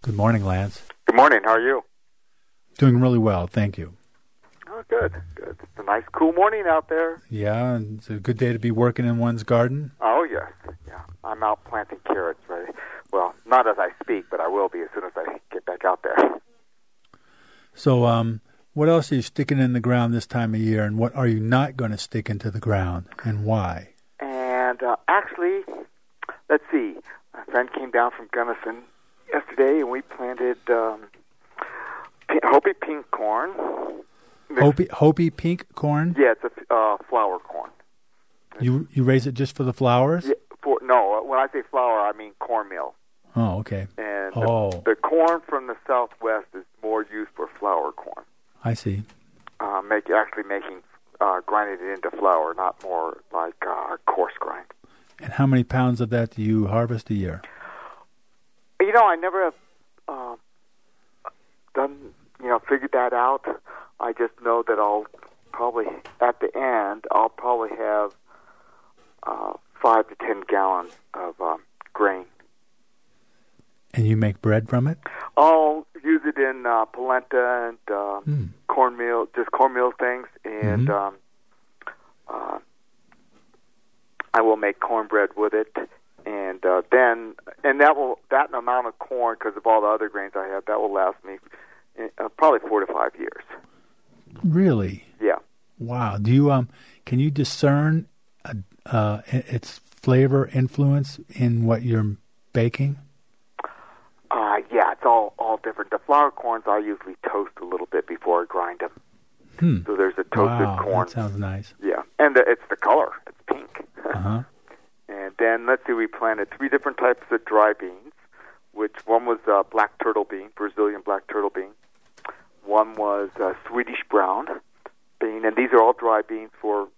Good morning, Lance. Good morning. How are you? Doing really well, thank you. Oh, good. Good. It's a nice, cool morning out there. Yeah, and it's a good day to be working in one's garden. Oh, yes. Yeah. I'm out planting carrots, right? Well, not as I speak, but I will be as soon as I get back out there. So, what else are you sticking in the ground this time of year, and what are you not going to stick into the ground, and why? And actually, let's see. My friend came down from Gunnison yesterday, and we planted Hopi pink corn. Hopi pink corn? Yeah, it's a flower corn. You raise it just for the flowers? Yeah, no, when I say flower, I mean cornmeal. Oh, okay. And the corn from the Southwest is more used for flour corn. I see. Grinding it into flour, not more like coarse grind. And how many pounds of that do you harvest a year? You know, I never have figured that out. I just know that at the end, I'll probably have 5 to 10 gallons of grain. And you make bread from it? I'll use it in polenta and cornmeal, just cornmeal things, and I will make cornbread with it, and that amount of corn, because of all the other grains I have, that will last me probably 4 to 5 years. Really? Yeah. Wow. Do you can you discern its flavor influence in what you're baking? Yeah, it's all different. The flour corns I usually toast a little bit before I grind them. So there's a toasted corn. That sounds nice. Yeah, and it's the color. It's pink. Uh-huh. And then, let's see, we planted 3 different types of dry beans, which one was black turtle bean, Brazilian black turtle bean. One was Swedish brown bean, and these are all dry beans for,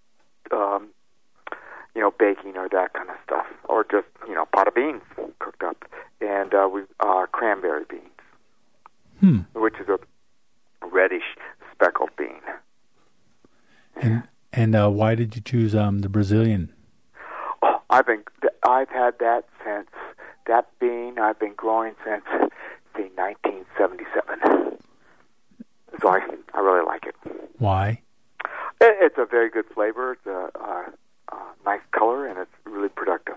baking or that kind of stuff, or just, pot of beans cooked up. And cranberry beans, which is a reddish speckled bean. And why did you choose the Brazilian? Oh, I've had that since that bean. I've been growing since 1977. So I really like it. Why? It's a very good flavor. It's a nice color, and it's really productive.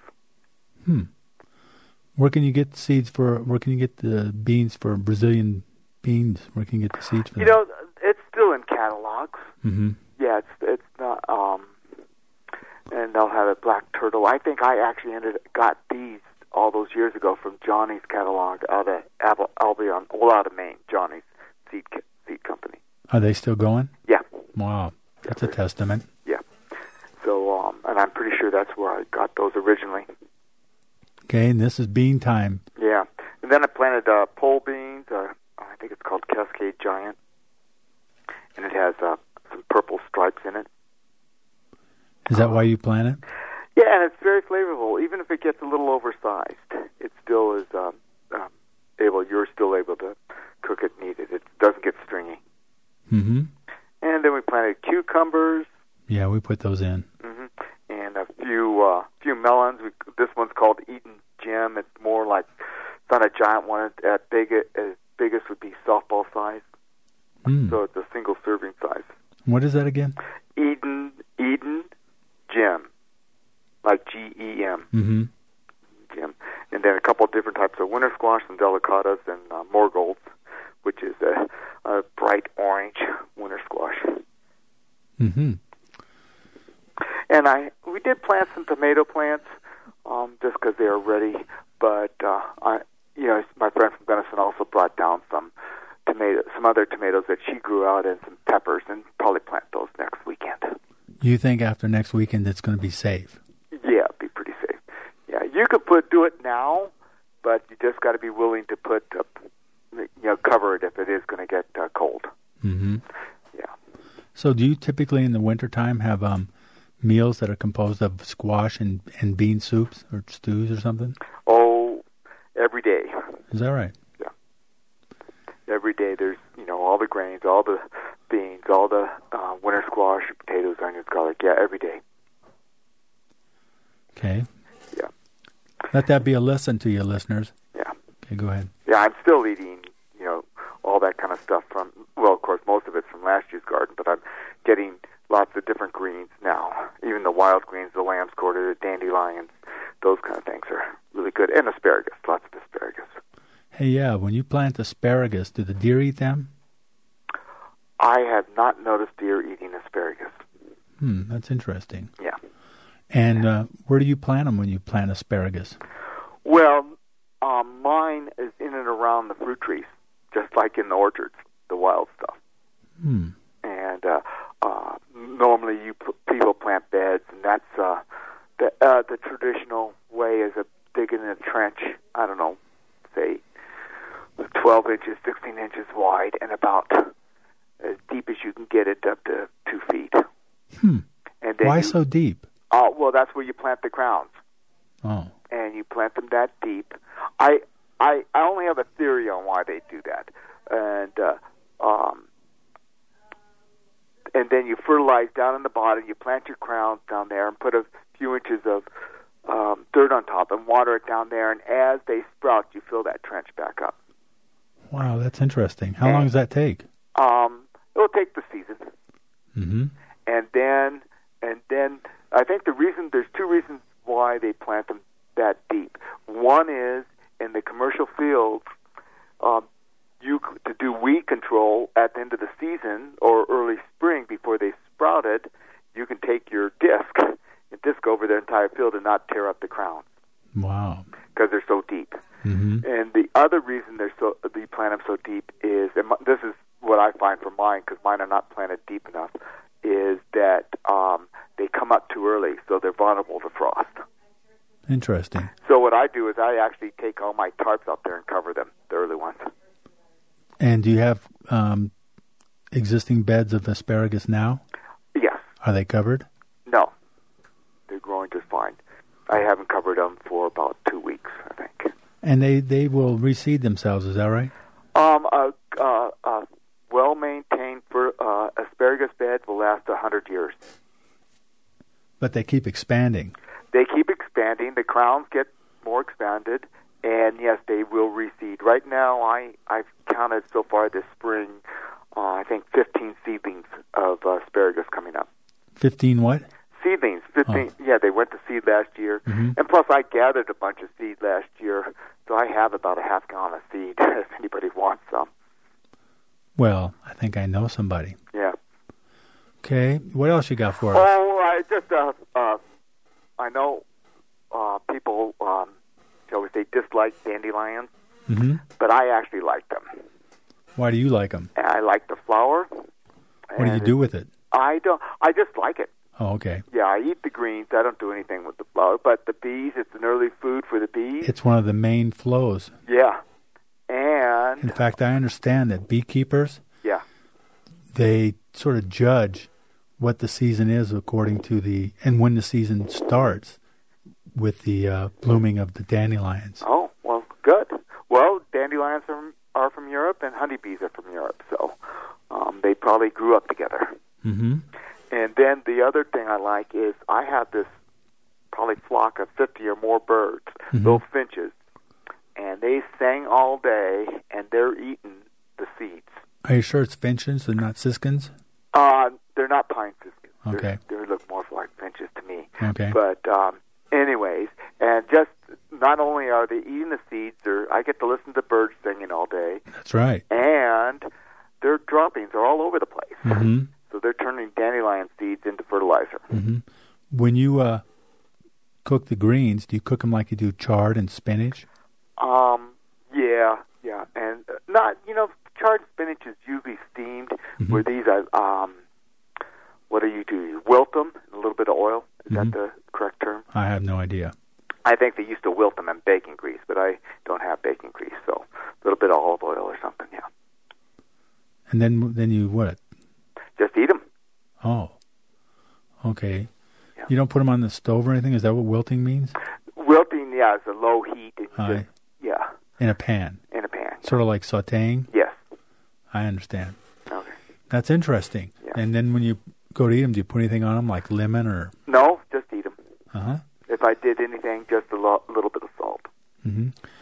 Where can you get the seeds for? Where can you get the beans for Brazilian beans? Where can you get the seeds for? It's still in catalogs. Mm-hmm. Yeah, it's not. And they'll have a black turtle. I think I actually got these all those years ago from Johnny's catalog out of Albion, out of Maine. Johnny's seed company. Are they still going? Yeah. Wow, that's a testament. Yeah. So, and I'm pretty sure that's where I got those originally. Okay, and this is bean time. Yeah. And then I planted pole beans. I think it's called Cascade Giant. And it has some purple stripes in it. Is that why you plant it? Yeah, and it's very flavorful. Even if it gets a little oversized, it still is you're still able to cook it and eat it. It doesn't get stringy. Mm-hmm. And then we planted cucumbers. Yeah, we put those in. Mm-hmm. And a few melons. This one's called Eaton Jim. It's more like, it's not a giant one. As biggest would be softball size. So it's a single serving size. What is that again? Eden Jim, like G-E-M. Mm-hmm. Jim. And then a couple of different types of winter squash, some delicatas, and Morgolds, which is a bright orange winter squash. Mm-hmm. And we did plant some tomato plants, just because they are ready. But my friend from Gunnison also brought down some other tomatoes that she grew out, and some peppers, and probably plant those next weekend. You think after next weekend it's going to be safe? Yeah, it'd be pretty safe. Yeah, you could do it now, but you just got to be willing to cover it if it is going to get cold. Mm-hmm. Yeah. So do you typically in the wintertime have meals that are composed of squash and bean soups or stews or something? Oh, every day. Is that right? Yeah. Every day there's, all the grains, all the beans, all the winter squash, potatoes, onions, garlic. Yeah, every day. Okay. Yeah. Let that be a lesson to you, listeners. Yeah. Okay, go ahead. Yeah, I'm still eating, all that kind of stuff from, well, of course, most of it's from last year's garden, but I'm getting lots of different greens now. Even the wild greens, the lamb's quarter, the dandelions, those kind of things are really good. And asparagus, lots of asparagus. Hey, yeah, when you plant asparagus, do the deer eat them? I have not noticed deer eating asparagus. That's interesting. Yeah. And where do you plant them when you plant asparagus? Well, mine is in and around the fruit trees, just like in the orchards, the wild stuff. And normally people plant beds, and that's the traditional way is digging a trench, I don't know, say 12 inches, 16 inches wide, and about as deep as you can get it, up to 2 feet. And why so deep? Well, that's where you plant the crowns. Oh. And you plant them that deep. I only have a theory on why they do that. And then you fertilize down in the bottom, you plant your crowns down there and put a few inches of dirt on top and water it down there, and as they sprout, you fill that trench back up. Wow, that's interesting. How long does that take? It'll take the season. Mm-hmm. And then I think there's two reasons why they plant them that deep. One is in the commercial fields, to do weed control at the end of the season or early spring before they sprouted, you can take your disc and disc over the entire field and not tear up the crown. Wow. Because they're so deep. Mm-hmm. And the other reason they plant them so deep is, and this is what I find for mine, because mine are not planted deep enough, is that they come up too early, so they're vulnerable to frost. Interesting. So what I do is I actually take all my tarps up there and cover them, the early ones. And do you have existing beds of asparagus now? Yes. Are they covered? No. They're growing just fine. I haven't covered them for about 2 weeks, I think. And they will reseed themselves, is that right? Well-maintained asparagus bed will last 100 years. But they keep expanding. They keep expanding. The crowns get more expanded, and yes, they will reseed. Right now, I've counted so far this spring, I think 15 seedlings of asparagus coming up. 15 what? Seedlings. 15. Oh. Yeah, they went to seed last year. Mm-hmm. And plus, I gathered a bunch of seed last year, so I have about a half gallon of seed if anybody wants some. Well, I think I know somebody. Yeah. Okay. What else you got for us? Oh, I know people, shall we say, dislike dandelions, mm-hmm. but I actually like them. Why do you like them? I like the flower. What do you do with it? I just like it. Oh, okay. Yeah, I eat the greens. I don't do anything with the flower. But the bees, it's an early food for the bees. It's one of the main flows. Yeah. And in fact, I understand that beekeepers, they sort of judge what the season is according to and when the season starts with the blooming of the dandelions. Oh, well, good. Well, dandelions are from Europe and honeybees are from Europe, so they probably grew up together. Mm-hmm. And then the other thing I like is I have this probably flock of 50 or more birds, mm-hmm. little finches, and they sing all day, and they're eating the seeds. Are you sure it's finches and not siskins? They're not pine siskins. Okay. They look more like finches to me. Okay. But anyways, and just not only are they eating the seeds, I get to listen to birds singing all day. That's right. And their droppings are all over the place. Mm-hmm. So they're turning dandelion seeds into fertilizer. Mm-hmm. When you cook the greens, do you cook them like you do chard and spinach? Yeah. And not, chard spinach is usually steamed, mm-hmm. where these are, what do? You wilt them in a little bit of oil. Is mm-hmm. that the correct term? I have no idea. I think they used to wilt them in bacon grease, but I don't have bacon grease, so a little bit of olive oil or something, yeah. And then you what? Just eat them. Oh, okay. Yeah. You don't put them on the stove or anything? Is that what wilting means? Wilting, is a low heat. And in a pan. In a pan. Sort of like sautéing? Yes. I understand. Okay. That's interesting. Yeah. And then when you go to eat them, do you put anything on them, like lemon or? No, just eat them. Uh-huh. If I did anything, just a little bit of salt. Mm-hmm.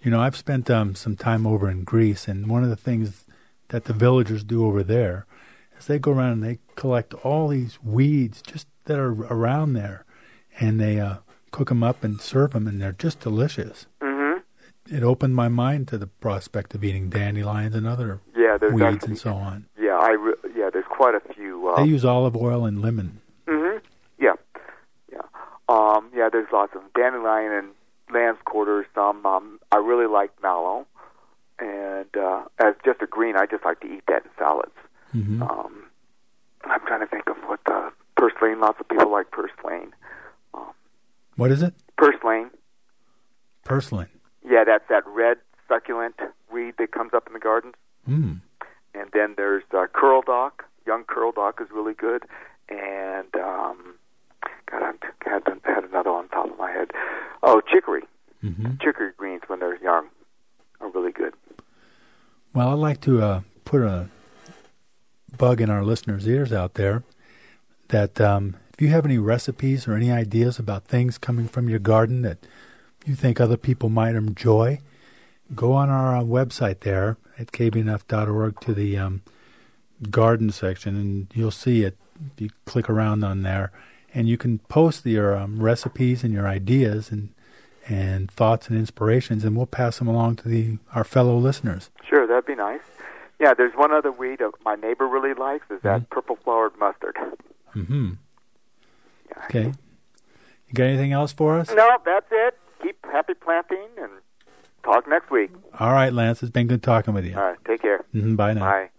I've spent some time over in Greece, and one of the things that the villagers do over there is they go around and they collect all these weeds just that are around there, and they cook them up and serve them, and they're just delicious. Mm-hmm. It opened my mind to the prospect of eating dandelions and other weeds and so on. Yeah, there's quite a few. They use olive oil and lemon. Mm-hmm. Yeah. There's lots of dandelion and lamb's quarters. I really like mallow, and as just a green, I just like to eat that in salads. Mm-hmm. I'm trying to think of what purslane. Lots of people like purslane. What is it? Purslane. Purslane. Yeah, that's that red succulent weed that comes up in the gardens. Mm. And then there's curl dock. Young curl dock is really good. And, I had another on top of my head. Oh, chicory. Mm-hmm. Chicory greens when they're young are really good. Well, I'd like to put a bug in our listeners' ears out there that if you have any recipes or any ideas about things coming from your garden that you think other people might enjoy, go on our website there at kbnf.org to the garden section, and you'll see it. You click around on there, and you can post your recipes and your ideas and thoughts and inspirations, and we'll pass them along to our fellow listeners. Sure, that'd be nice. Yeah, there's one other weed my neighbor really likes is that purple-flowered mustard. Mm-hmm. Yeah. Okay. You got anything else for us? No, that's it. Keep happy planting, and talk next week. All right, Lance. It's been good talking with you. All right. Take care. Mm-hmm. Bye now. Bye.